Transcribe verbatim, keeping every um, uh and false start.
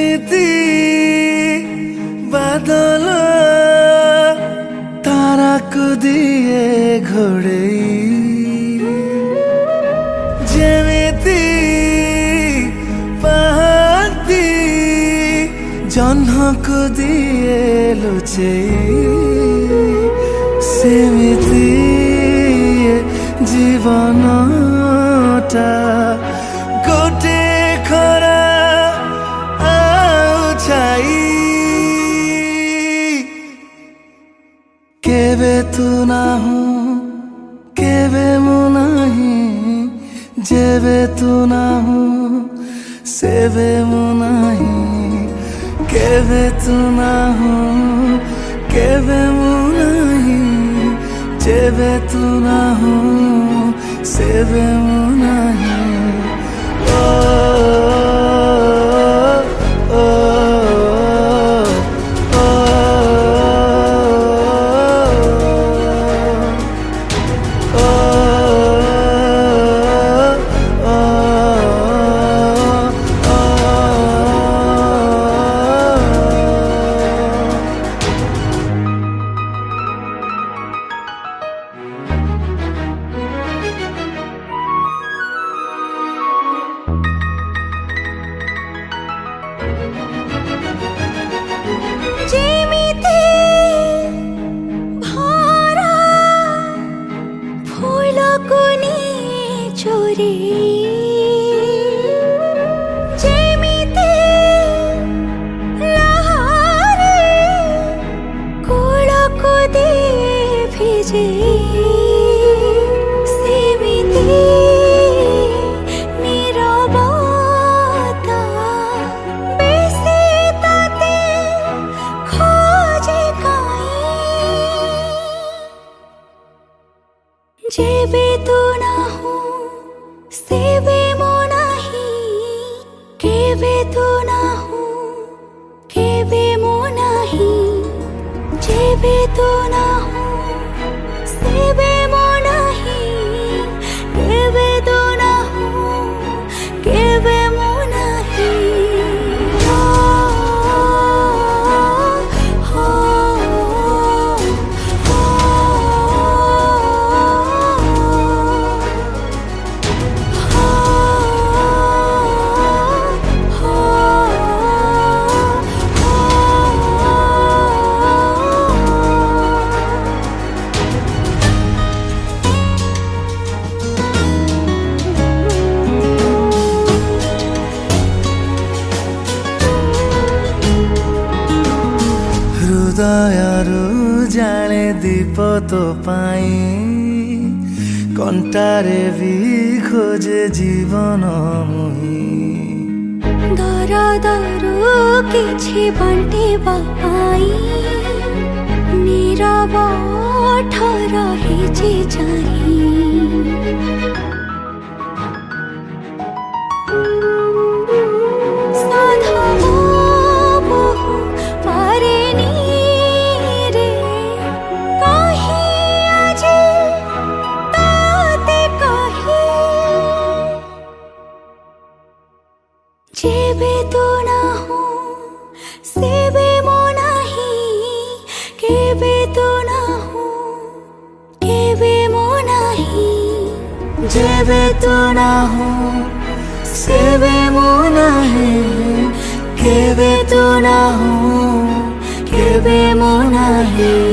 जेमिति बादल तारा को दिए घोड़ेई जेमिति पाती जह्न को दिए लुचेई सेमिति जीवनटा गोटे खरा आउछाई केबे तू नाहु केबे मु नाही जेबे तू नाहु सेबे मु नाही केबे तू नाहु केबे मु नाही जेबे तू नाहु सेबे मु नाही ओ जेमिति भरा फूल को निये चोरी जेमिति लहरे कूल को दिए भिजे सेमिति जेबे तू नाहु सेबे मो नाही केबे तू नाहु केबे मो नाही जेबे तू नाहु सेबे मो नाही केबे तू नाहु केबे मो नाही हृदयरू जाने दीप तो पाई कंटारे भी खोजे जीवन मुही दर दरू किछि बांटिबा पाई नीरव ठर हेछि चाही जेबे तू नाहु सेबे मो नाही केबे तू नाहु केबे मो नाही जेबे तू नाहु सेबे मो नाही केबे तू नाहु केबे मो नाही।